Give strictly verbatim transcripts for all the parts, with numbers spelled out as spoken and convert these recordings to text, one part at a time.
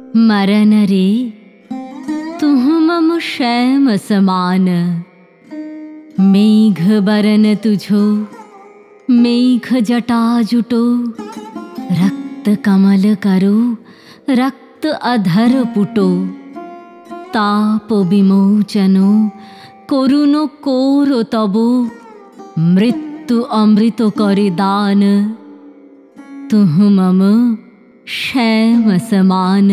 मरन रे तुह मम शैम समान, मेघ बरन तुझो मेघ जटा जुटो, रक्त कमल करो रक्त अधर पुटो, ताप विमोचनो करुनो कोरो तबो, मृत्यु अमृत करे दान, तुह मम शैम समान।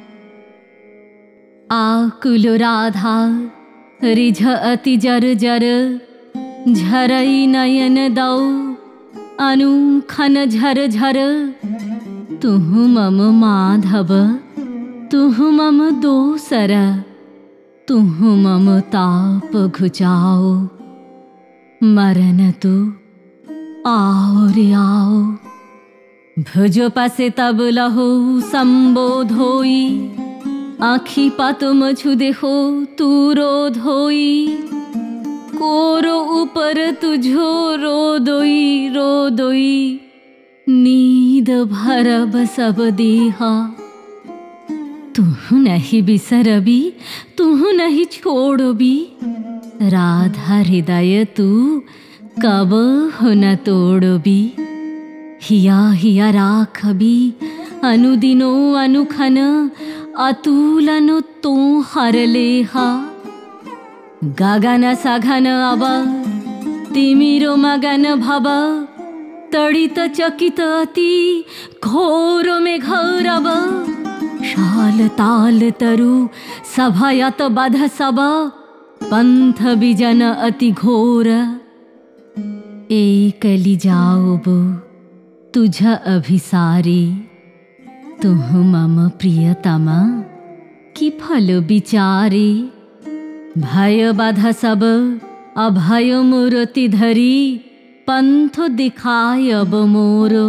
आकुल राधा रिझ अति जर जर, झरई नयन दौ अनुखन झर झर, तुह मम माधव तुह मम दोसर, तुह मम ताप घुचाओ, मरन तू आओ रे आओ। भुज पसे तब लहो संबोधोई, आँखी पातुम छु देखो तूरो धोई, कोरो ऊपर तुझो रोदोई रोदोई, नींद भरब सब देहा, तुह नहीं बिसरबी तुह नहीं छोड़बी, राधा हृदय तू कब हो न तोड़बी, हिया हिया राखबी अनुदिनो अनुखन, अतुलन तो हर लेहा, गगन सघन अब तिमिरो मगन भव, तड़ित चकित अति घोर में घौरब, शाल ताल तरु सभयत बध सब, पंथ बिजन अति घोर, एकली जाओब तुझ अभिसारी, तुह मम प्रियतमा कि फल विचारी, भय बध सब अभय मूर्ति धरी, पंथ दिखाय अब मोरो,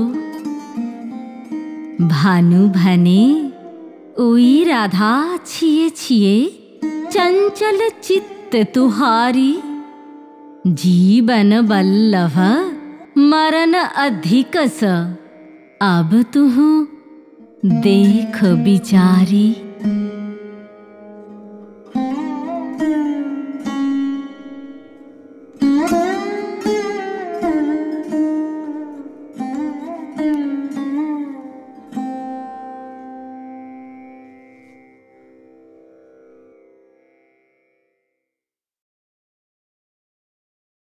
भानु भने ओई राधा छिए छिए, चंचल चित्त तुहारी, जीवन बल्लभ मरन अधिक स, अब तुह देख बिचारी।